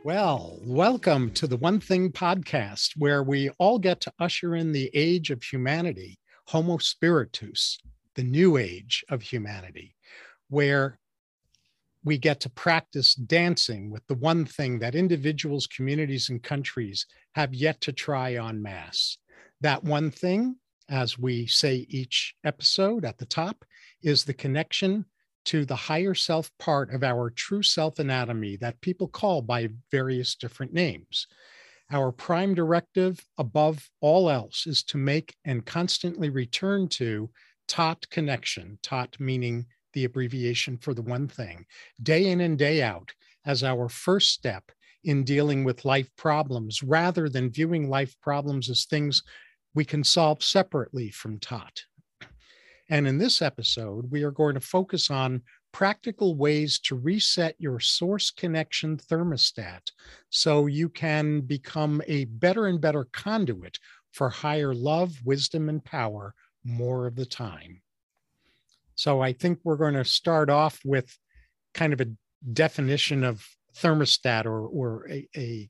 Well, welcome to the One Thing podcast, where we all get to usher in the age of humanity, Homo Spiritus, the new age of humanity, where we get to practice dancing with the one thing that individuals, communities, and countries have yet to try en masse. That one thing, as we say each episode at the top, is the connection to the higher self part of our true self anatomy that people call by various different names. Our prime directive above all else is to make and constantly return to TOT connection, TOT meaning the abbreviation for the one thing, day in and day out as our first step in dealing with life problems, rather than viewing life problems as things we can solve separately from TOT. And in this episode, we are going to focus on practical ways to reset your source connection thermostat so you can become a better and better conduit for higher love, wisdom, and power more of the time. So I think we're going to start off with kind of a definition of thermostat, or a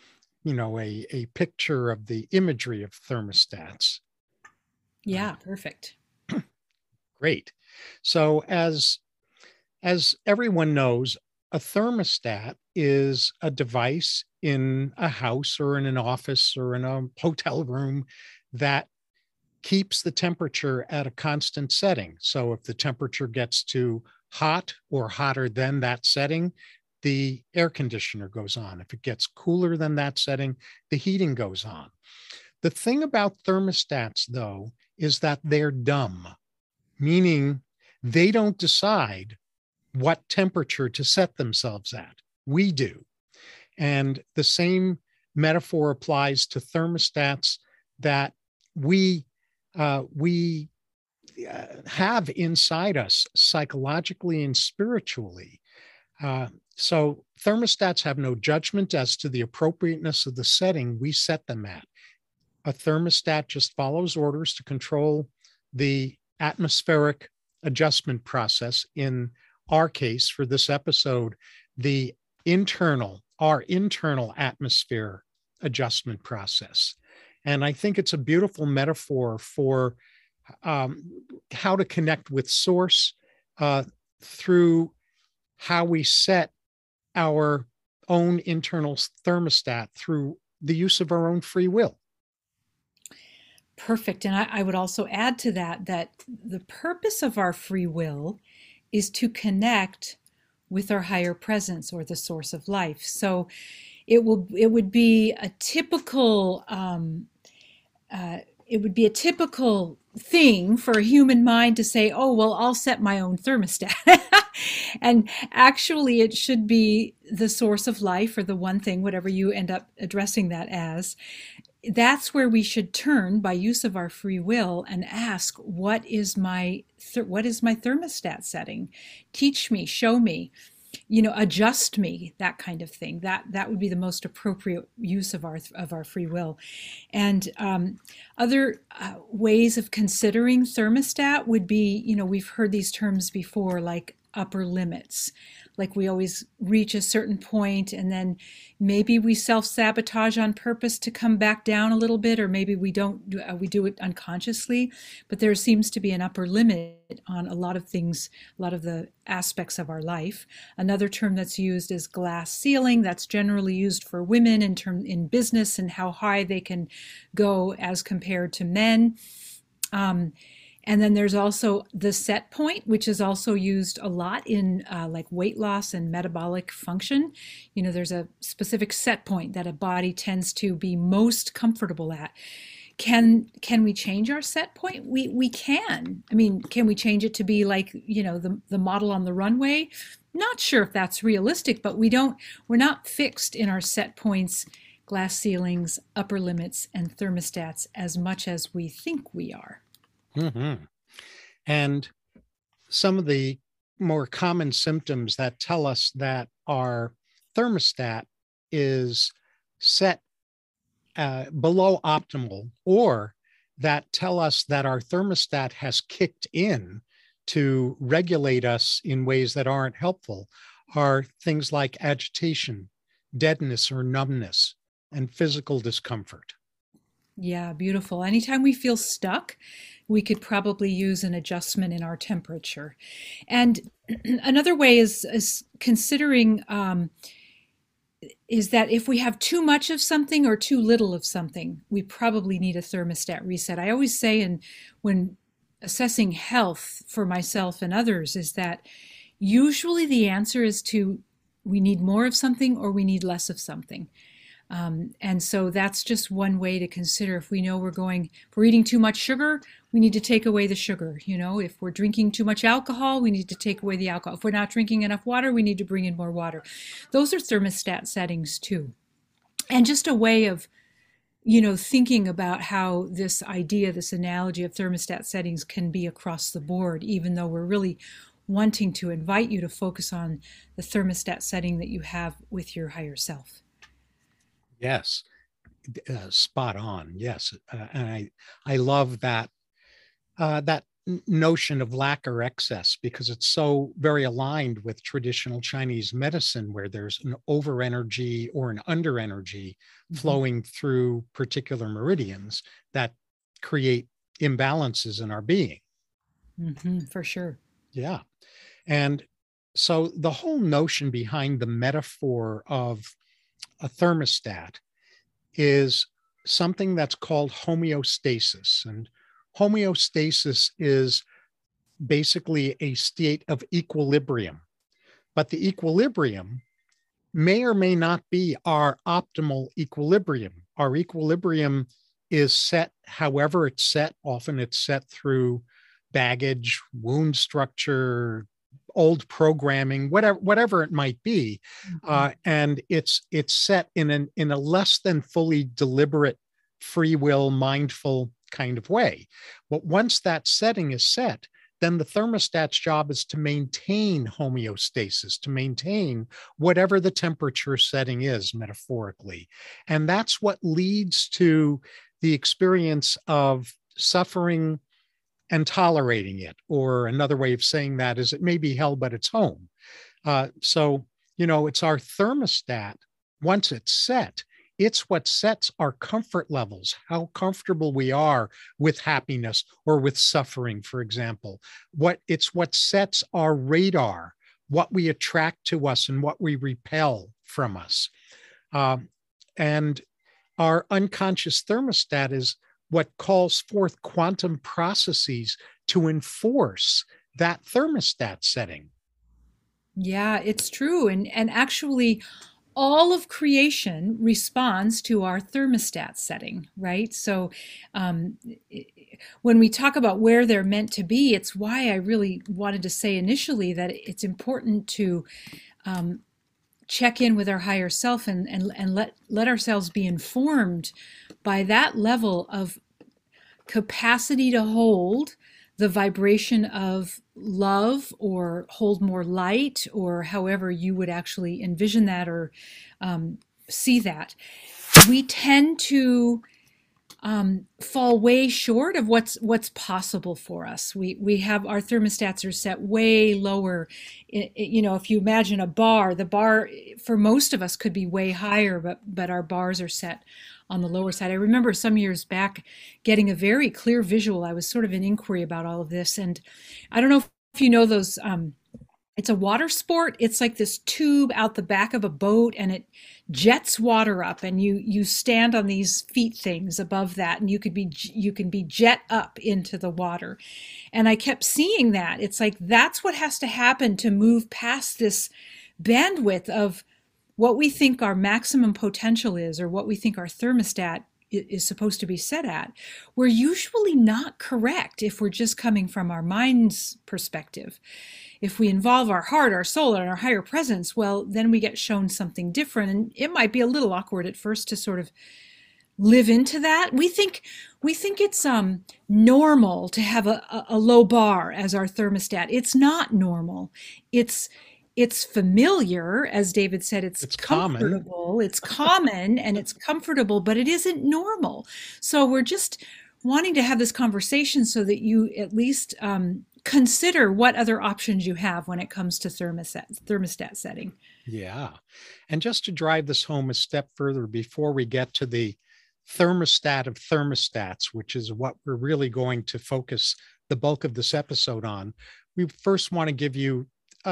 picture of the imagery of thermostats. Yeah, perfect. Great. So as everyone knows, a thermostat is a device in a house or in an office or in a hotel room that keeps the temperature at a constant setting. So if the temperature gets too hot or hotter than that setting, the air conditioner goes on. If it gets cooler than that setting, the heating goes on. The thing about thermostats, though, is that they're dumb, meaning they don't decide what temperature to set themselves at. We do. And the same metaphor applies to thermostats that we have inside us psychologically and spiritually. So thermostats have no judgment as to the appropriateness of the setting we set them at. A thermostat just follows orders to control the atmospheric adjustment process. In our case, for this episode, our internal atmosphere adjustment process. And I think it's a beautiful metaphor for how to connect with source through how we set our own internal thermostat through the use of our own free will. Perfect. And I would also add to that the purpose of our free will is to connect with our higher presence or the source of life. So it would be a typical thing for a human mind to say, oh, well, I'll set my own thermostat. And actually, it should be the source of life, or the one thing, whatever you end up addressing that as. That's where we should turn by use of our free will and ask, what is my thermostat setting? Teach me, show me, adjust me, that kind of thing. That would be the most appropriate use of our free will. And other ways of considering thermostat would be, we've heard these terms before, like upper limits. Like we always reach a certain point and then maybe we self-sabotage on purpose to come back down a little bit, or maybe we don't, we do it unconsciously, but there seems to be an upper limit on a lot of things, a lot of the aspects of our life. Another term that's used is glass ceiling. That's generally used for women in business and how high they can go as compared to men. And then there's also the set point, which is also used a lot in like weight loss and metabolic function. There's a specific set point that a body tends to be most comfortable at. Can we change our set point? We can. I mean, can we change it to be like, the model on the runway? Not sure if that's realistic, but we're not fixed in our set points, glass ceilings, upper limits, and thermostats as much as we think we are. Mm-hmm. And some of the more common symptoms that tell us that our thermostat is set below optimal, or that tell us that our thermostat has kicked in to regulate us in ways that aren't helpful, are things like agitation, deadness or numbness, and physical discomfort. Yeah, beautiful. Anytime we feel stuck, we could probably use an adjustment in our temperature. And another way is considering is that if we have too much of something or too little of something, we probably need a thermostat reset. I always say, and when assessing health for myself and others, is that usually the answer is to we need more of something or we need less of something. And so that's just one way to consider. If we know if we're eating too much sugar, we need to take away the sugar. You know, if we're drinking too much alcohol, we need to take away the alcohol. If we're not drinking enough water, we need to bring in more water. Those are thermostat settings too. And just a way of, thinking about how this idea, this analogy of thermostat settings can be across the board, even though we're really wanting to invite you to focus on the thermostat setting that you have with your higher self. Yes, spot on. Yes, and I love that notion of lack or excess, because it's so very aligned with traditional Chinese medicine, where there's an over energy or an under energy flowing through particular meridians that create imbalances in our being. For sure. Yeah. And so the whole notion behind the metaphor of a thermostat is something that's called homeostasis. And homeostasis is basically a state of equilibrium. But the equilibrium may or may not be our optimal equilibrium. Our equilibrium is set however it's set. Often it's set through baggage, wound structure, old programming, whatever it might be, and it's set in a less than fully deliberate, free will, mindful kind of way. But once that setting is set, then the thermostat's job is to maintain homeostasis, to maintain whatever the temperature setting is, metaphorically. And that's what leads to the experience of suffering and tolerating it. Or another way of saying that is it may be hell, but it's home. So, it's our thermostat. Once it's set, it's what sets our comfort levels, how comfortable we are with happiness or with suffering, for example. It's what sets our radar, what we attract to us and what we repel from us. And our unconscious thermostat is what calls forth quantum processes to enforce that thermostat setting. Yeah, it's true. And actually, all of creation responds to our thermostat setting, right? So when we talk about where they're meant to be, it's why I really wanted to say initially that it's important to check in with our higher self and let ourselves be informed by that level of capacity to hold the vibration of love or hold more light, or however you would actually envision that or see that. We tend to fall way short of what's possible for us. We have our thermostats are set way lower. If you imagine a bar, the bar for most of us could be way higher, but our bars are set on the lower side. I remember some years back getting a very clear visual. I was sort of in inquiry about all of this, and I don't know if you know those. It's a water sport. It's like this tube out the back of a boat, and it jets water up, and you stand on these feet things above that, and you can be jet up into the water. And I kept seeing that. It's like that's what has to happen to move past this bandwidth of what we think our maximum potential is, or what we think our thermostat is supposed to be set at. We're usually not correct if we're just coming from our mind's perspective. If we involve our heart, our soul, and our higher presence, well, then we get shown something different. And it might be a little awkward at first to sort of live into that. We think it's normal to have a low bar as our thermostat. It's not normal. It's familiar, as David said, it's comfortable, it's common, and it's comfortable, but it isn't normal. So we're just wanting to have this conversation so that you at least consider what other options you have when it comes to thermostat setting. Yeah. And just to drive this home a step further before we get to the thermostat of thermostats, which is what we're really going to focus the bulk of this episode on, we first want to give you,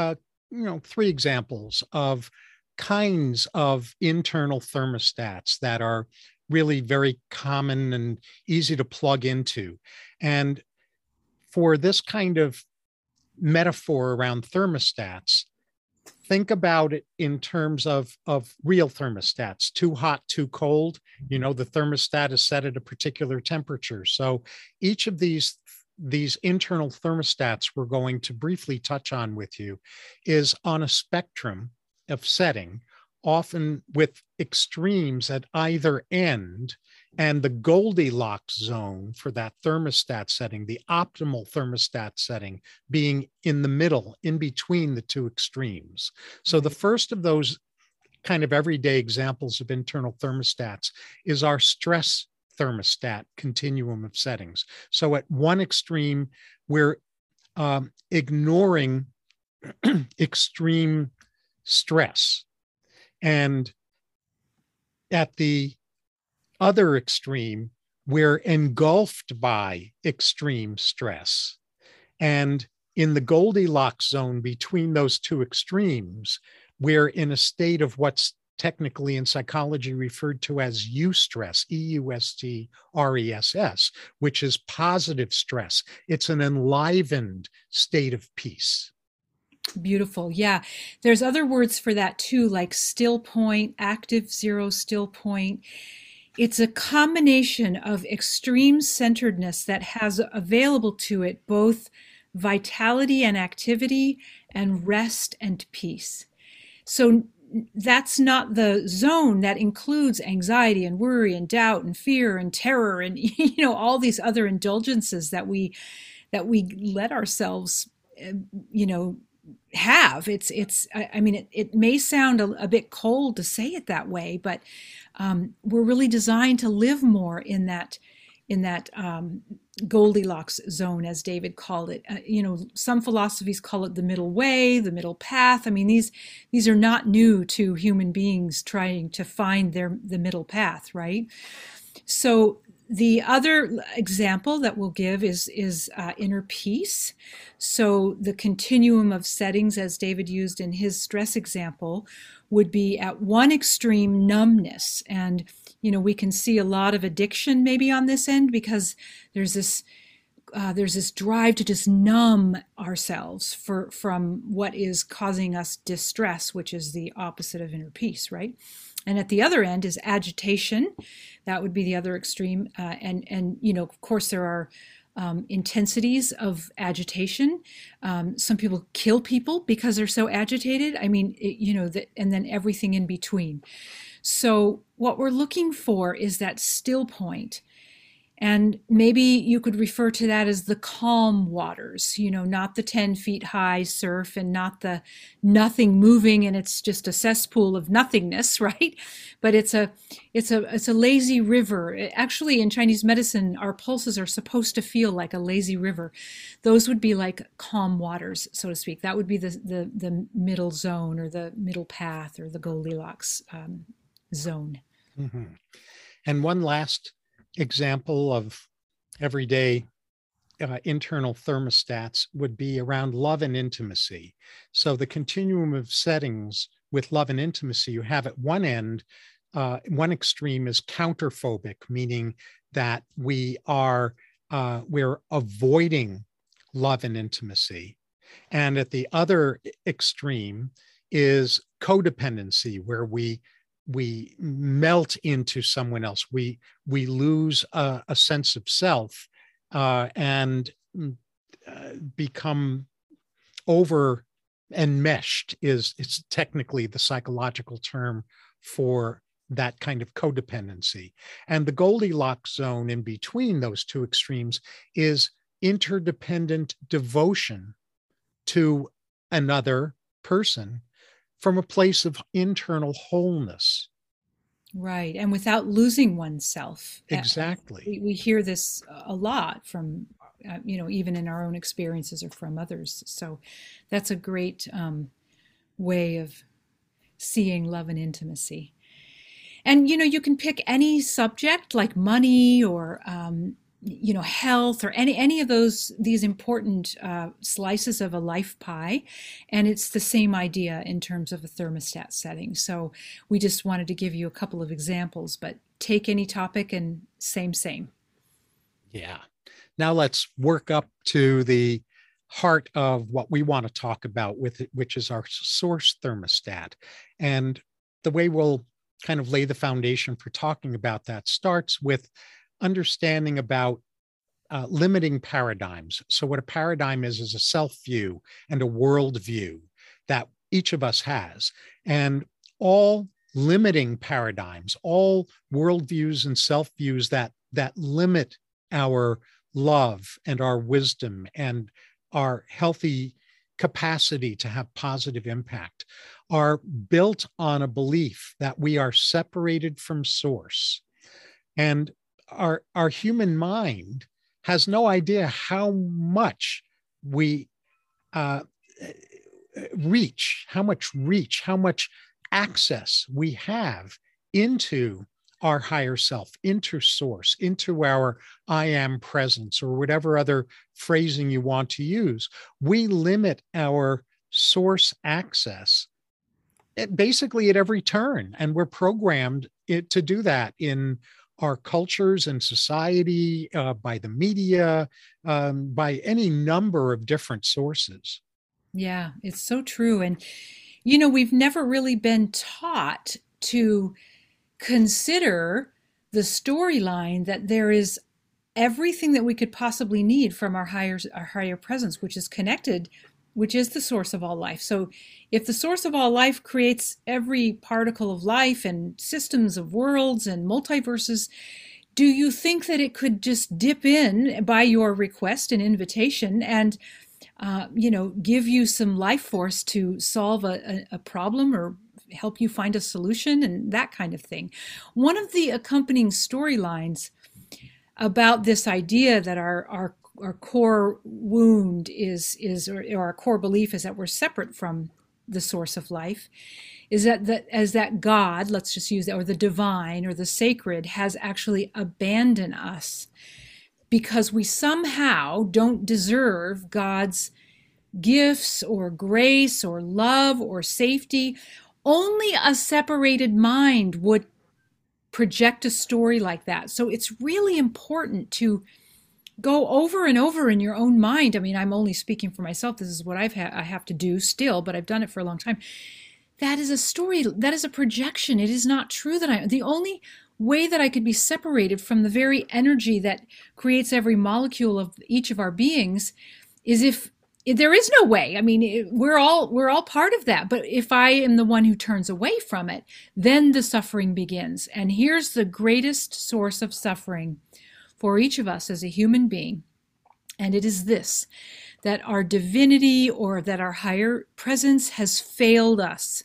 3 examples of kinds of internal thermostats that are really very common and easy to plug into. And for this kind of metaphor around thermostats, think about it in terms of real thermostats: too hot, too cold. The thermostat is set at a particular temperature. So each of these internal thermostats we're going to briefly touch on with you is on a spectrum of setting, often with extremes at either end, and the Goldilocks zone for that thermostat setting, the optimal thermostat setting, being in the middle, in between the two extremes. So the first of those kind of everyday examples of internal thermostats is our stress thermostat continuum of settings. So at one extreme, we're ignoring extreme stress. And at the other extreme, we're engulfed by extreme stress. And in the Goldilocks zone between those two extremes, we're in a state of what's technically in psychology referred to as eustress, EUSTRESS, which is positive stress. It's an enlivened state of peace. Beautiful. Yeah. There's other words for that too, like still point, active zero still point. It's a combination of extreme centeredness that has available to it both vitality and activity and rest and peace. So that's not the zone that includes anxiety and worry and doubt and fear and terror and all these other indulgences that we let ourselves have. It may sound a bit cold to say it that way, but we're really designed to live more in that Goldilocks zone, as David called it. Some philosophies call it the middle way, the middle path. I mean, these are not new to human beings trying to find the middle path, right? So the other example that we'll give is inner peace. So the continuum of settings, as David used in his stress example, would be at one extreme from and we can see a lot of addiction maybe on this end, because there's this drive to just numb ourselves from what is causing us distress, which is the opposite of inner peace, right? And at the other end is agitation. That would be the other extreme. And of course, there are intensities of agitation. Some people kill people because they're so agitated. I mean, and then everything in between. So what we're looking for is that still point. And maybe you could refer to that as the calm waters, not the 10 feet high surf and not the nothing moving and it's just a cesspool of nothingness, right? But it's a lazy river. Actually, in Chinese medicine, our pulses are supposed to feel like a lazy river. Those would be like calm waters, so to speak. That would be the middle zone or the middle path or the Goldilocks zone. Mm-hmm. And one last example of everyday internal thermostats would be around love and intimacy. So the continuum of settings with love and intimacy, you have at one end, one extreme is counterphobic, meaning that we're avoiding love and intimacy. And at the other extreme is codependency, where we melt into someone else. We lose a sense of self and become over enmeshed is technically the psychological term for that kind of codependency. And the Goldilocks zone in between those two extremes is interdependent devotion to another person from a place of internal wholeness. Right. And without losing oneself. Exactly. We hear this a lot from even in our own experiences or from others. So that's a great way of seeing love and intimacy. And, you can pick any subject like money or, health or any of these important slices of a life pie. And it's the same idea in terms of a thermostat setting. So we just wanted to give you a couple of examples, but take any topic and same. Yeah. Now let's work up to the heart of what we want to talk about with it, which is our source thermostat. And the way we'll kind of lay the foundation for talking about that starts with understanding about limiting paradigms. So what a paradigm is a self-view and a worldview that each of us has. And all limiting paradigms, all worldviews and self-views that limit our love and our wisdom and our healthy capacity to have positive impact are built on a belief that we are separated from source. And our human mind has no idea how much we reach, how much access we have into our higher self, into source, into our I am presence, or whatever other phrasing you want to use. We limit our source access basically at every turn, and we're programmed to do that in our cultures and society, by the media, by any number of different sources. Yeah, it's so true. And, we've never really been taught to consider the storyline that there is everything that we could possibly need from our higher presence, which is connected, which is the source of all life. So if the source of all life creates every particle of life and systems of worlds and multiverses, do you think that it could just dip in by your request and invitation and give you some life force to solve a problem or help you find a solution and that kind of thing? One of the accompanying storylines about this idea that our core wound is or our core belief is that we're separate from the source of life is that God, let's just use that, or the divine or the sacred, has actually abandoned us because we somehow don't deserve God's gifts or grace or love or safety. Only a separated mind would project a story like that. So it's really important to go over and over in your own mind. I mean, I'm only speaking for myself. This is what I have to do still, but I've done it for a long time. That is a story. That is a projection. It is not true that the only way that I could be separated from the very energy that creates every molecule of each of our beings is if there is no way. I mean, we're all part of that. But if I am the one who turns away from it, then the suffering begins. And here's the greatest source of suffering for each of us as a human being. And it is this, that our divinity or that our higher presence has failed us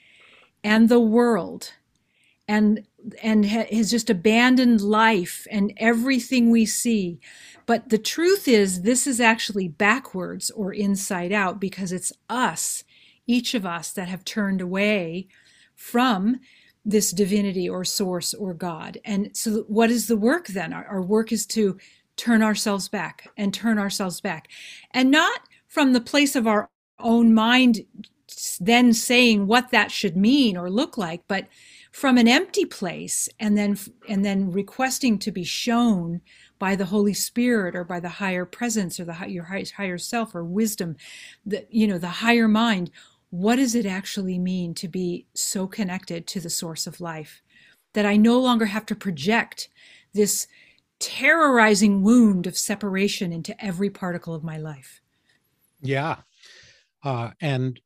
and the world and has just abandoned life and everything we see. But the truth is, this is actually backwards or inside out because it's us, each of us, that have turned away from this divinity or source or God. And so what is the work then? Our work is to turn ourselves back and turn ourselves back. And not from the place of our own mind then saying what that should mean or look like, but from an empty place and then requesting to be shown by the Holy Spirit or by the higher presence or your higher self or wisdom, the higher mind. What does it actually mean to be so connected to the source of life that I no longer have to project this terrorizing wound of separation into every particle of my life? Yeah. And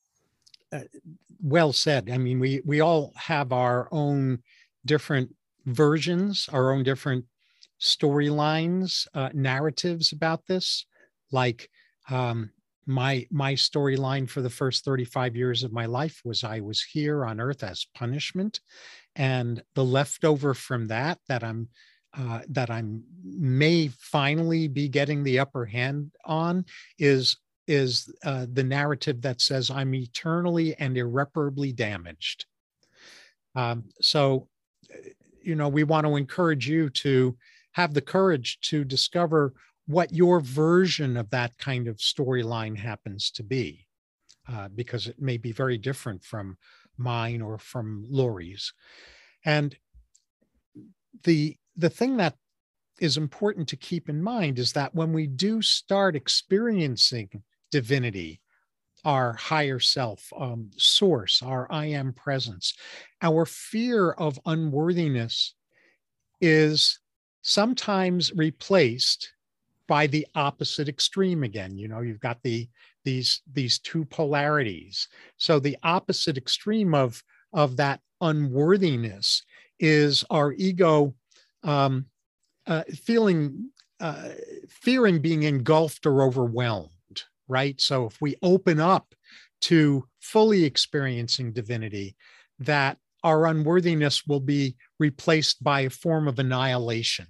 well said. I mean, we all have our own different versions, our own different storylines, narratives about this. Like my storyline for the first 35 years of my life was I was here on earth as punishment. And the leftover from that I'm that I may finally be getting the upper hand on is the narrative that says I'm eternally and irreparably damaged. So, we want to encourage you to have the courage to discover what your version of that kind of storyline happens to be, because it may be very different from mine or from Lori's. And the thing that is important to keep in mind is that when we do start experiencing divinity, our higher self, source, our I am presence, our fear of unworthiness is sometimes replaced by the opposite extreme again. You've got these two polarities. So the opposite extreme of that unworthiness is our ego fearing being engulfed or overwhelmed, right? So if we open up to fully experiencing divinity, that our unworthiness will be replaced by a form of annihilation,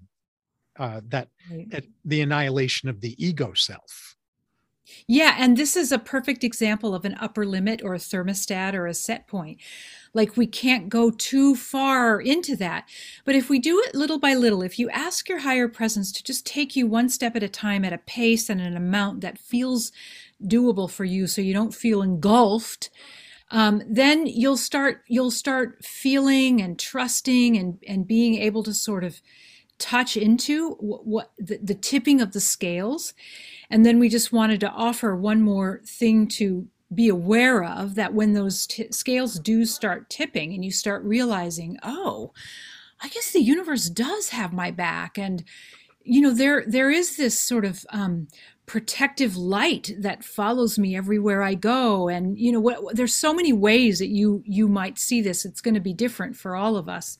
the annihilation of the ego self. Yeah, and this is a perfect example of an upper limit or a thermostat or a set point. Like, we can't go too far into that. But if we do it little by little, if you ask your higher presence to just take you one step at a time at a pace and an amount that feels doable for you so you don't feel engulfed, then you'll start feeling and trusting and being able to sort of touch into what the tipping of the scales. And then we just wanted to offer one more thing to be aware of, that when those scales do start tipping and you start realizing, oh, I guess the universe does have my back. And, there is this sort of protective light that follows me everywhere I go. And, there's so many ways that you might see this. It's going to be different for all of us.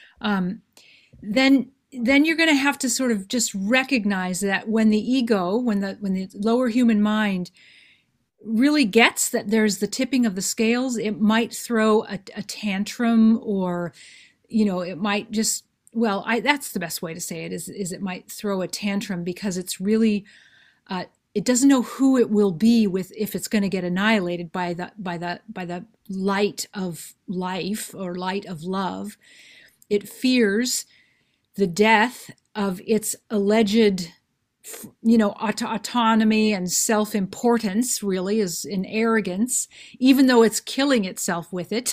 Then you're going to have to sort of just recognize that when the ego, when the lower human mind really gets that there's the tipping of the scales, it might throw a tantrum, or, it might just, that's the best way to say it, is it might throw a tantrum because it's really, it doesn't know who it will be with, if it's going to get annihilated by the light of life or light of love. It fears the death of its alleged, autonomy and self-importance, really, is in arrogance, even though it's killing itself with it.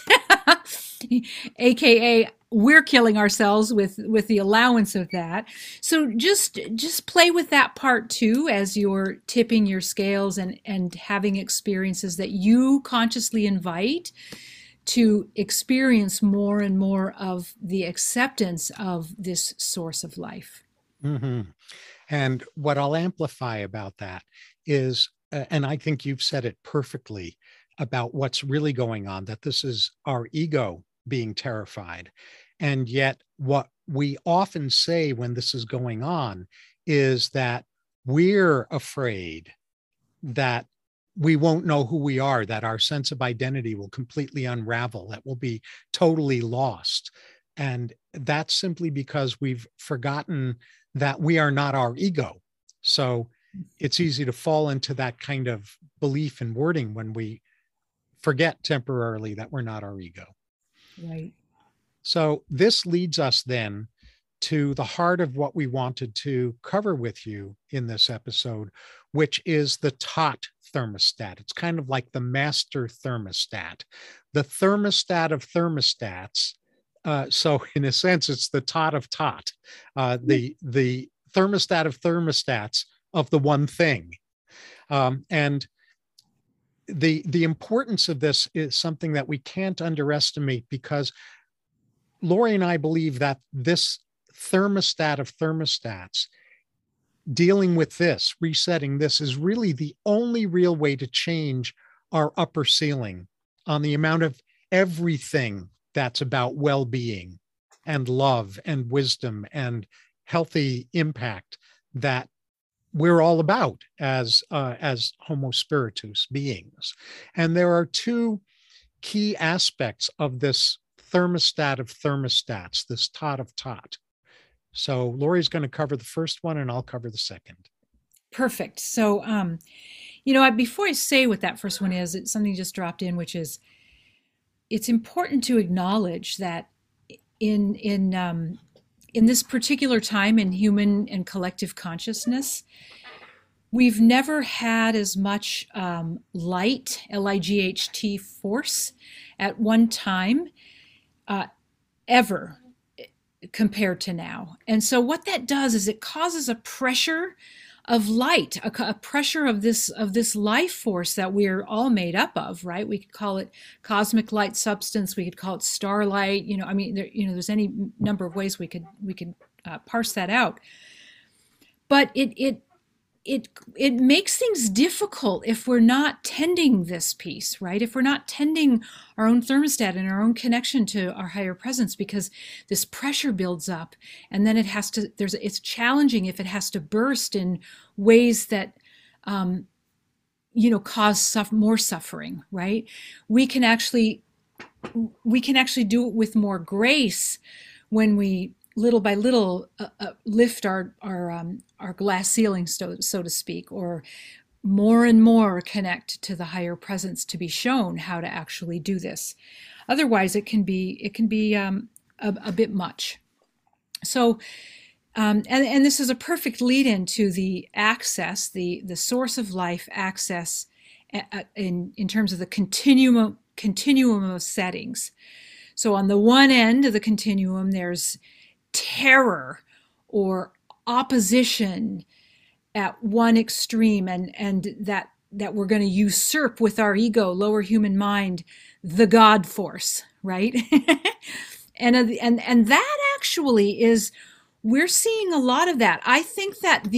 AKA, we're killing ourselves with the allowance of that. So just play with that part too, as you're tipping your scales and having experiences that you consciously invite to experience more and more of the acceptance of this source of life. Mm-hmm. And what I'll amplify about that is, and I think you've said it perfectly about what's really going on, that this is our ego being terrified. And yet what we often say when this is going on is that we're afraid that we won't know who we are, that our sense of identity will completely unravel, that we'll be totally lost. And that's simply because we've forgotten that we are not our ego. So it's easy to fall into that kind of belief and wording when we forget temporarily that we're not our ego. Right. So this leads us then to the heart of what we wanted to cover with you in this episode, which is the tot thermostat. It's kind of like the master thermostat, the thermostat of thermostats. So in a sense, it's the tot of tot, the thermostat of thermostats of the one thing. And the importance of this is something that we can't underestimate, because Lori and I believe that this thermostat of thermostats, dealing with this, resetting this, is really the only real way to change our upper ceiling on the amount of everything that's about well-being and love and wisdom and healthy impact that we're all about as Homo spiritus beings. And there are two key aspects of this thermostat of thermostats, this tot of tot. So Lori's going to cover the first one and I'll cover the second. Perfect. So, before I say what that first one is, it's something just dropped in, which is it's important to acknowledge that in this particular time in human and collective consciousness, we've never had as much light, Light, force at one time ever compared to now. And so what that does is it causes a pressure of light, a pressure of this life force that we're all made up of, right? We could call it cosmic light substance. We could call it starlight. There's any number of ways we could parse that out. But it makes things difficult if we're not tending this piece, right? If we're not tending our own thermostat and our own connection to our higher presence, because this pressure builds up, and then it's challenging if it has to burst in ways that cause more suffering, right? We can actually do it with more grace when we little by little lift our glass ceiling, so to speak, or more and more connect to the higher presence to be shown how to actually do this. Otherwise, it can be a bit much. So, and this is a perfect lead-in to the access, the source of life access, in terms of the continuum of settings. So, on the one end of the continuum, there's terror or opposition at one extreme, and that we're going to usurp with our ego, lower human mind, the God force, right? and that actually is, we're seeing a lot of that. I think that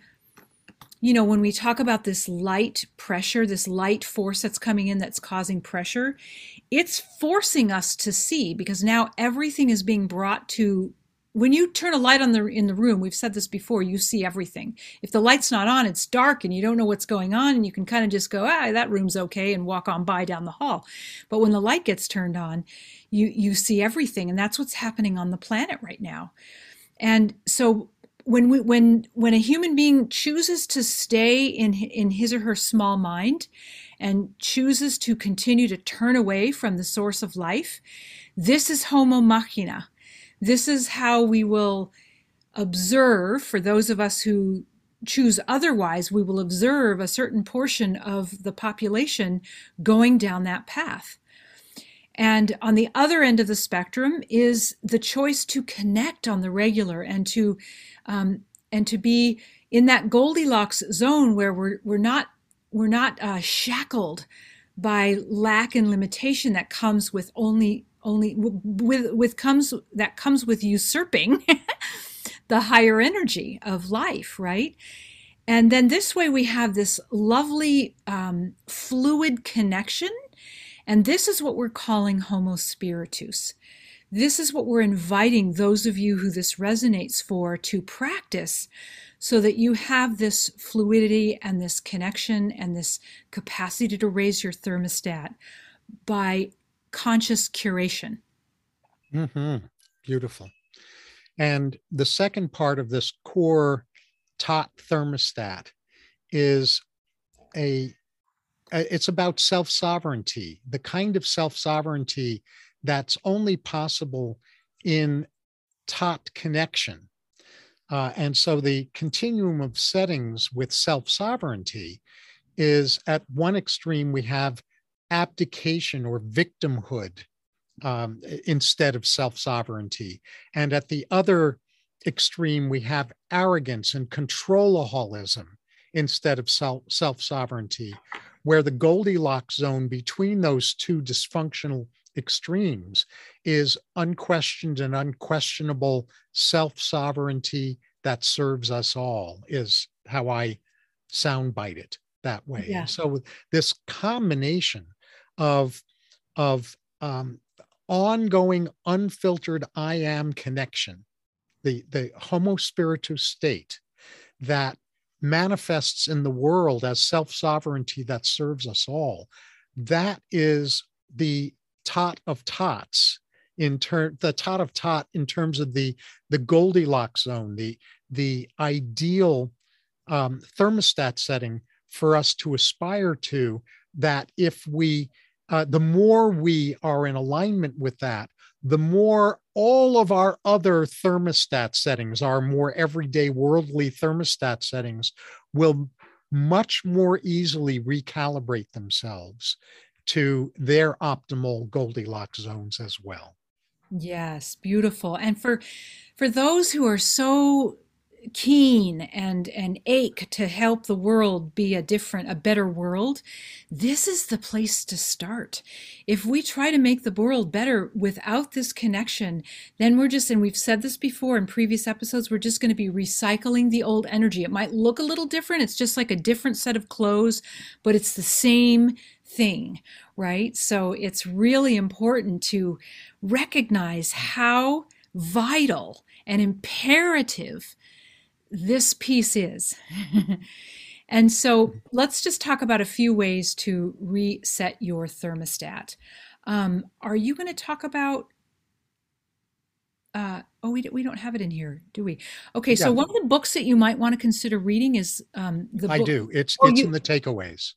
when we talk about this light pressure, this light force that's coming in that's causing pressure, it's forcing us to see, because now everything is being brought to. When you turn a light on in the room, we've said this before, you see everything. If the light's not on, it's dark and you don't know what's going on, and you can kind of just go, that room's okay, and walk on by down the hall. But when the light gets turned on, you see everything, and that's what's happening on the planet right now. And so when a human being chooses to stay in his or her small mind and chooses to continue to turn away from the source of life, this is homo machina. This is how we will observe, for those of us who choose otherwise, we will observe a certain portion of the population going down that path. And on the other end of the spectrum is the choice to connect on the regular and to be in that Goldilocks zone where we're not shackled by lack and limitation that comes with comes with usurping the higher energy of life, right? And then this way we have this lovely fluid connection, and this is what we're calling Homo Spiritus. This is what we're inviting those of you who this resonates for to practice, so that you have this fluidity and this connection and this capacity to raise your thermostat by conscious curation. Mm-hmm. Beautiful. And the second part of this core tot thermostat is it's about self-sovereignty, the kind of self-sovereignty that's only possible in tot connection. And so the continuum of settings with self-sovereignty is, at one extreme, we have abdication or victimhood instead of self-sovereignty. And at the other extreme, we have arrogance and controlaholism instead of self-sovereignty, where the Goldilocks zone between those two dysfunctional extremes is unquestioned and unquestionable self-sovereignty that serves us all, is how I soundbite it that way. Yeah. So this combination of ongoing, unfiltered I am connection, the Homo Spiritus state that manifests in the world as self-sovereignty that serves us all, that is the tot of tots the tot of tot in terms of the Goldilocks zone, the ideal thermostat setting for us to aspire to, that if we, the more we are in alignment with that, the more all of our other thermostat settings, our more everyday worldly thermostat settings, will much more easily recalibrate themselves to their optimal Goldilocks zones as well. Yes, beautiful. And for those who are so keen and ache to help the world be a better world, this is the place to start. If we try to make the world better without this connection, then we're just, and we've said this before in previous episodes, we're just going to be recycling the old energy. It might look a little different. It's just like a different set of clothes, but it's the same thing, right? So it's really important to recognize how vital and imperative this piece is. And so let's just talk about a few ways to reset your thermostat. Are you going to talk about, we don't have it in here, do we? Okay, so one of the books that you might want to consider reading is the book. I do. It's in the takeaways.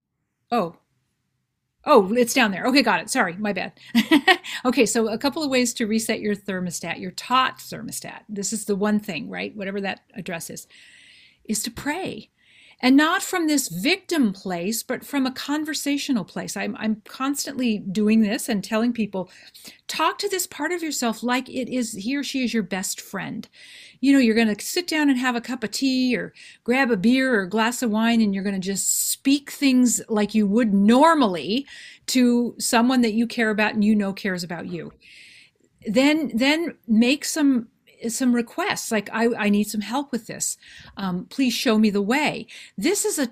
Oh, it's down there. Okay, got it. Sorry, my bad. Okay, so a couple of ways to reset your thermostat, your tot thermostat. This is the one thing, right? Whatever that address is to pray. And not from this victim place, but from a conversational place. I'm constantly doing this and telling people, talk to this part of yourself like he or she is your best friend. You know, you're going to sit down and have a cup of tea or grab a beer or a glass of wine, and you're going to just speak things like you would normally to someone that you care about and you know cares about you. Then make some requests, like I need some help with this. Please show me the way. This is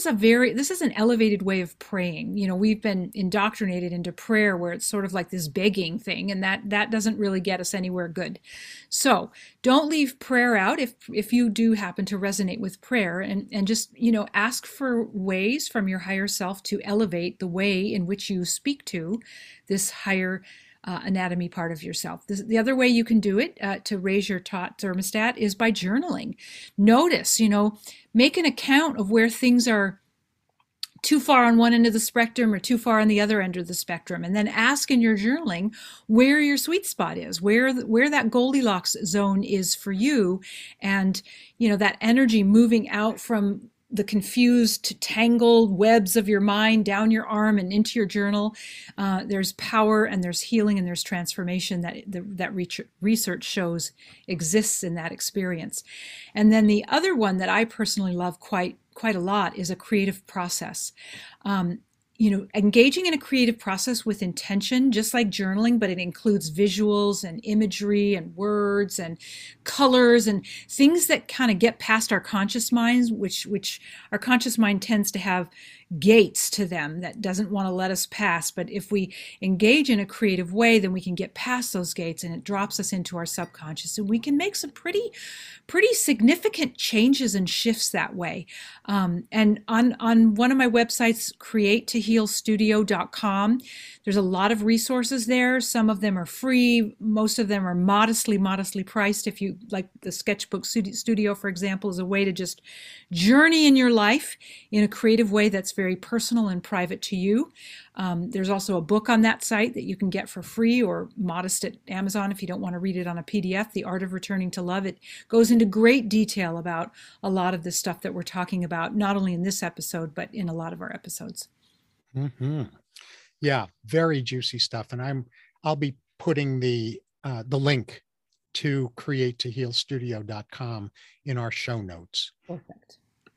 an elevated way of praying. You know, we've been indoctrinated into prayer where it's sort of like this begging thing, and that doesn't really get us anywhere good. So don't leave prayer out if you do happen to resonate with prayer, and just, you know, ask for ways from your higher self to elevate the way in which you speak to this higher anatomy part of yourself. The other way you can do it to raise your tot thermostat is by journaling. Notice, you know, make an account of where things are too far on one end of the spectrum or too far on the other end of the spectrum, and then ask in your journaling where your sweet spot is, where that Goldilocks zone is for you, and, you know, that energy moving out from the confused, tangled webs of your mind down your arm and into your journal. There's power and there's healing and there's transformation that research shows exists in that experience. And then the other one that I personally love quite a lot is a creative process. You know, engaging in a creative process with intention, just like journaling, but it includes visuals and imagery and words and colors and things that kind of get past our conscious minds, which our conscious mind tends to have gates to them that doesn't want to let us pass. But if we engage in a creative way, then we can get past those gates, and it drops us into our subconscious, and we can make some pretty significant changes and shifts that way. And on one of my websites, createtohealstudio.com, there's a lot of resources there. Some of them are free. Most of them are modestly priced. If you like, the Sketchbook Studio, for example, is a way to just journey in your life in a creative way that's very personal and private to you. There's also a book on that site that you can get for free or modest at Amazon if you don't want to read it on a PDF, The Art of Returning to Love. It goes into great detail about a lot of the stuff that we're talking about, not only in this episode, but in a lot of our episodes. Mm-hmm. Yeah, very juicy stuff. And I'll be putting the link to createtohealstudio.com in our show notes. Perfect.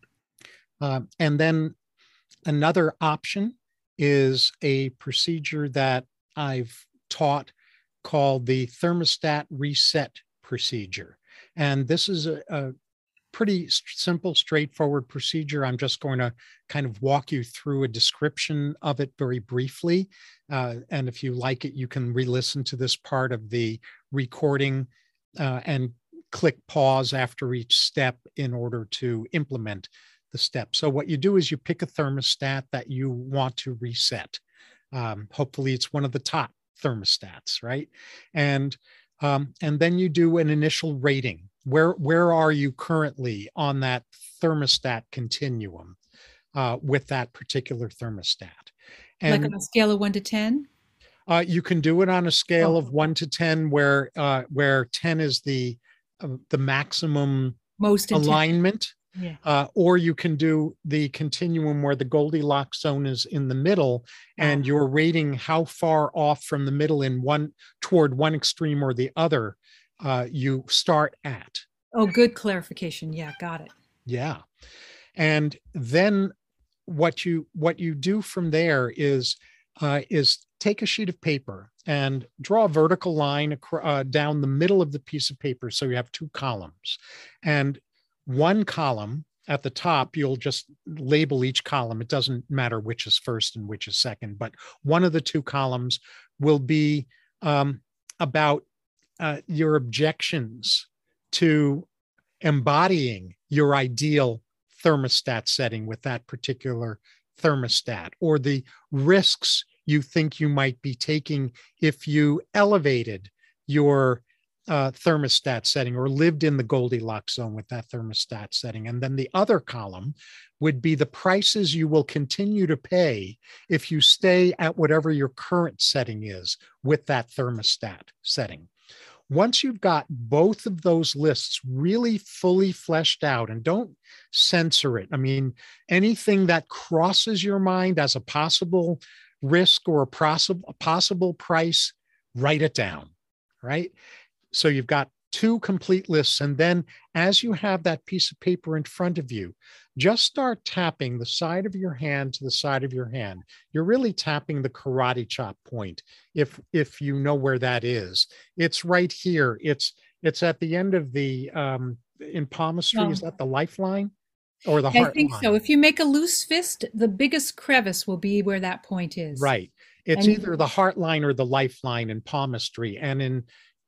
And then another option is a procedure that I've taught called the thermostat reset procedure. And this is a pretty simple, straightforward procedure. I'm just going to kind of walk you through a description of it very briefly. And if you like it, you can re-listen to this part of the recording and click pause after each step in order to implement the step. So what you do is you pick a thermostat that you want to reset. Hopefully it's one of the top thermostats, right? And then you do an initial rating. Where are you currently on that thermostat continuum with that particular thermostat? Like And on a scale of 1 to 10? you can do it on a scale Oh, of 1 to 10, where 10 is the maximum most intense. alignment. Yeah. Or you can do the continuum where the Goldilocks zone is in the middle, and you're rating how far off from the middle toward one extreme or the other you start at. Oh, good clarification. Yeah, got it. Yeah. And then what you do from there is take a sheet of paper and draw a vertical line down the middle of the piece of paper, so you have two columns. And one column at the top, you'll just label each column. It doesn't matter which is first and which is second, but one of the two columns will be about your objections to embodying your ideal thermostat setting with that particular thermostat, or the risks you think you might be taking if you elevated your thermostat setting or lived in the Goldilocks zone with that thermostat setting. And then the other column would be the prices you will continue to pay if you stay at whatever your current setting is with that thermostat setting. Once you've got both of those lists really fully fleshed out, and don't censor it. I mean, anything that crosses your mind as a possible risk or a possible price, write it down, right? So you've got two complete lists. And then as you have that piece of paper in front of you, just start tapping the side of your hand to the side of your hand. You're really tapping the karate chop point, if you know where that is. It's right here. It's at the end of the in palmistry. Is that the lifeline or the I heart think line? so. If you make a loose fist, the biggest crevice will be where that point is. Right. It's either the heart line or the lifeline in palmistry. And in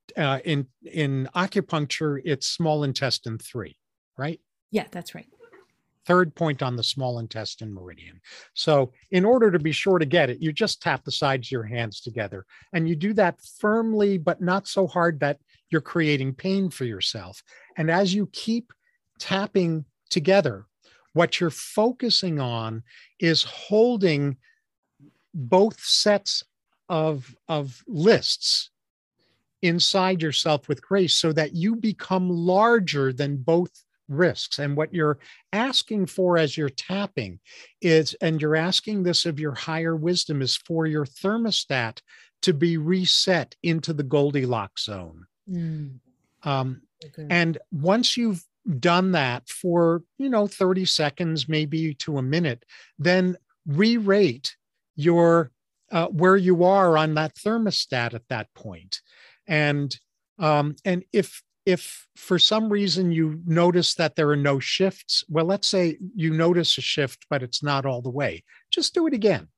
acupuncture, it's small intestine 3, right? Yeah, that's right. Third point on the small intestine meridian. So in order to be sure to get it, you just tap the sides of your hands together, and you do that firmly, but not so hard that you're creating pain for yourself. And as you keep tapping together, what you're focusing on is holding both sets of lists inside yourself with grace, so that you become larger than both risks. And what you're asking for as you're tapping is, and you're asking this of your higher wisdom, is for your thermostat to be reset into the Goldilocks zone. Okay. And once you've done that for 30 seconds, maybe to a minute, then re-rate your where you are on that thermostat at that point. And if for some reason you notice that there are no shifts, well, let's say you notice a shift, but it's not all the way, just do it again.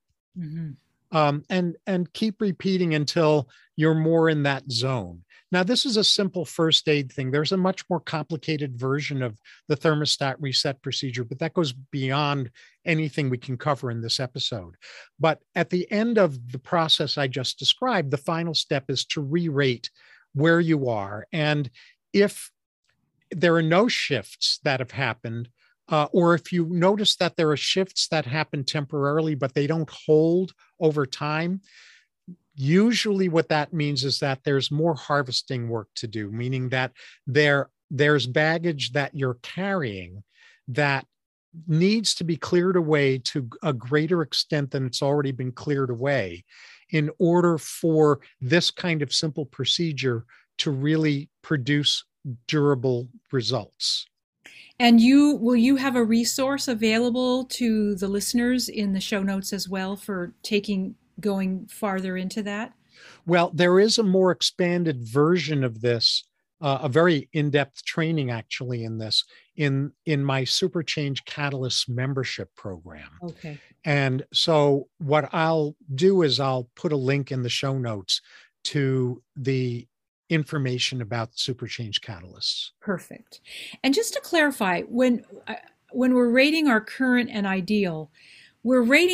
And keep repeating until you're more in that zone. Now, this is a simple first aid thing. There's a much more complicated version of the thermostat reset procedure, but that goes beyond anything we can cover in this episode. But at the end of the process I just described, the final step is to re-rate where you are. And if there are no shifts that have happened, or if you notice that there are shifts that happen temporarily, but they don't hold over time, usually what that means is that there's more harvesting work to do, meaning that there's baggage that you're carrying that needs to be cleared away to a greater extent than it's already been cleared away, in order for this kind of simple procedure to really produce durable results. And will you have a resource available to the listeners in the show notes as well for going farther into that? Well, there is a more expanded version of this, a very in-depth training actually in this, in my Super Change Catalyst membership program. Okay. And so what I'll do is I'll put a link in the show notes to the information about Super Change Catalysts. Perfect. And just to clarify, when we're rating our current and ideal, we're rating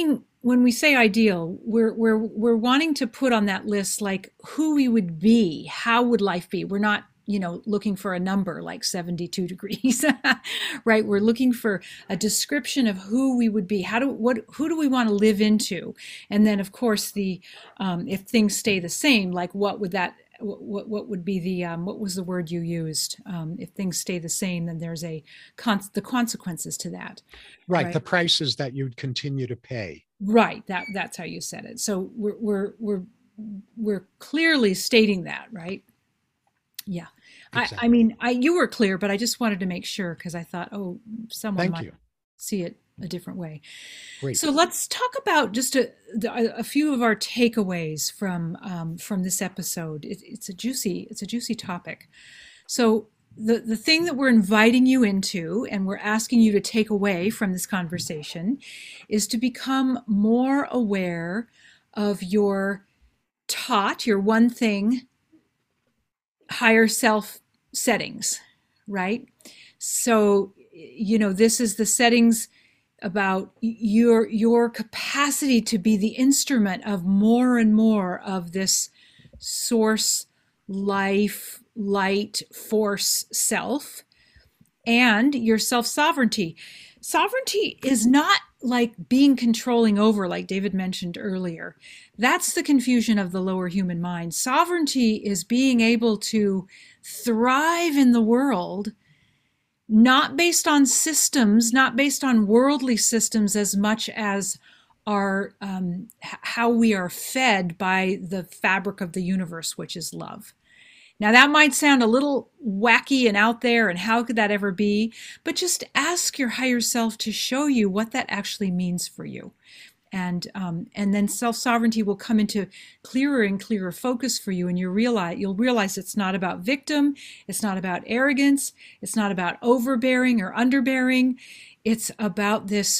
when we say ideal, we're wanting to put on that list like who we would be, how would life be. We're not, looking for a number like 72 degrees, right? We're looking for a description of who we would be. Who do we want to live into? And then, of course, if things stay the same, like what would be what was the word you used? If things stay the same, then there's the consequences to that. Right. The prices that you'd continue to pay. Right. That's how you said it. So we're clearly stating that, right? Yeah. Exactly. I mean, you were clear, but I just wanted to make sure because I thought, someone might see it a different way. Great. So let's talk about just a few of our takeaways from this episode. It's a juicy topic. So the thing that we're inviting you into and we're asking you to take away from this conversation is to become more aware of your one thing, higher self settings, right? So, this is the settings about your capacity to be the instrument of more and more of this source, life, light, force self, and your self-sovereignty. Sovereignty is not like being controlling over, like David mentioned earlier. That's the confusion of the lower human mind. Sovereignty is being able to thrive in the world, not based on systems, not based on worldly systems as much as our how we are fed by the fabric of the universe, which is love. Now that might sound a little wacky and out there, and how could that ever be? But just ask your higher self to show you what that actually means for you. And then self-sovereignty will come into clearer and clearer focus for you, and you'll realize it's not about victim, it's not about arrogance, it's not about overbearing or underbearing. It's about this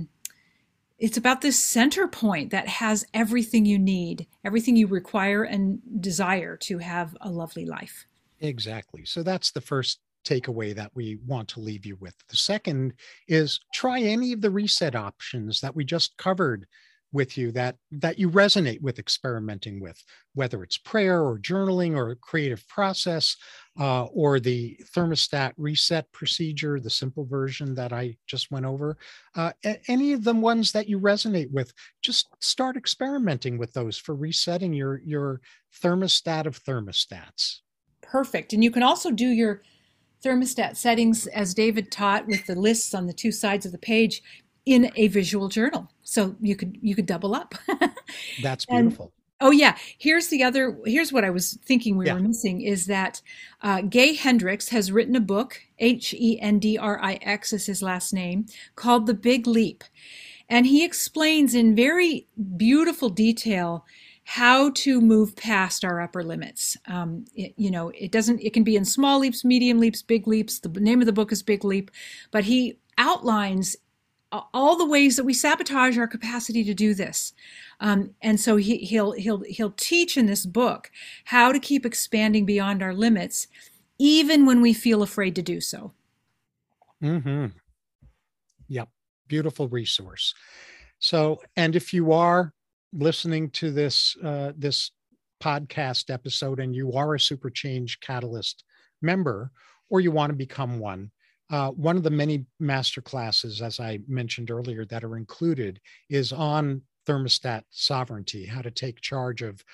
center point that has everything you need, everything you require and desire to have a lovely life. Exactly. So that's the first takeaway that we want to leave you with. The second is try any of the reset options that we just covered with you that you resonate with experimenting with, whether it's prayer or journaling or a creative process or the thermostat reset procedure, the simple version that I just went over. Any of the ones that you resonate with, just start experimenting with those for resetting your thermostat of thermostats. Perfect. And you can also do your thermostat settings, as David taught, with the lists on the two sides of the page in a visual journal. So you could double up. That's beautiful. Here's what I was thinking we were missing is that Gay Hendricks has written a book, Hendrix is his last name, called The Big Leap. And he explains in very beautiful detail how to move past our upper limits. It can be in small leaps, medium leaps, big leaps. The name of the book is Big Leap, but he outlines all the ways that we sabotage our capacity to do this. And so he'll teach in this book how to keep expanding beyond our limits, even when we feel afraid to do so. Mm-hmm. Yep. Beautiful resource. So, and if you are listening to this podcast episode and you are a Super Change Catalyst member, or you want to become one of the many master classes, as I mentioned earlier, that are included is on thermostat sovereignty, how to take charge of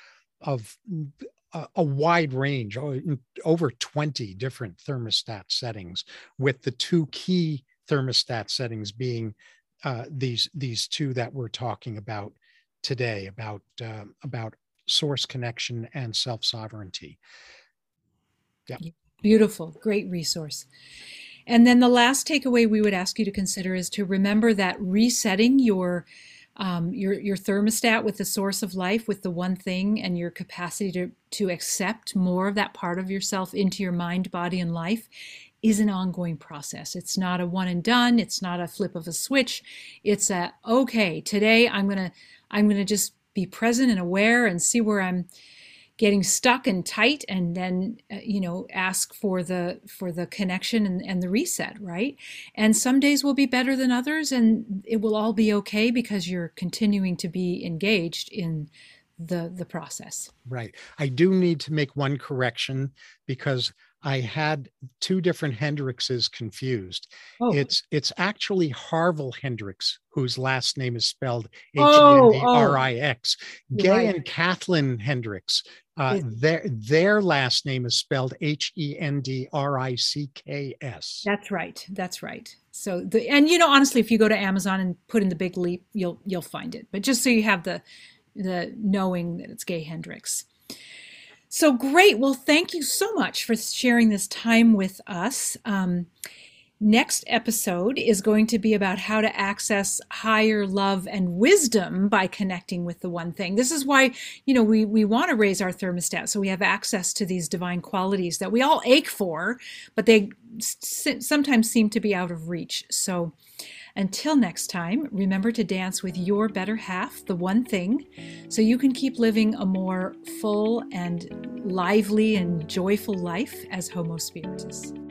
a wide range, over 20 different thermostat settings, with the two key thermostat settings being these two that we're talking about today, about source connection and self-sovereignty. Yeah. Beautiful. Great resource. And then the last takeaway we would ask you to consider is to remember that resetting your thermostat with the source of life, with the one thing, and your capacity to accept more of that part of yourself into your mind, body, and life is an ongoing process. It's not a one and done. It's not a flip of a switch. It's okay, today I'm gonna just be present and aware and see where I'm getting stuck and tight, and then ask for the connection and the reset, right? And some days will be better than others, and it will all be okay because you're continuing to be engaged in the process. Right. I do need to make one correction because I had two different Hendrixes confused. Oh. It's actually Harville Hendrix, whose last name is spelled Hendrix. Gay right. and Kathleen Hendrix, their last name is spelled Hendricks. That's right. That's right. So honestly, if you go to Amazon and put in The Big Leap, you'll find it. But just so you have the knowing that it's Gay Hendrix. So great. Well, thank you so much for sharing this time with us. Next episode is going to be about how to access higher love and wisdom by connecting with the one thing. This is why, we want to raise our thermostat so we have access to these divine qualities that we all ache for, but they sometimes seem to be out of reach. So until next time, remember to dance with your better half, the one thing, so you can keep living a more full and lively and joyful life as Homo Spiritus.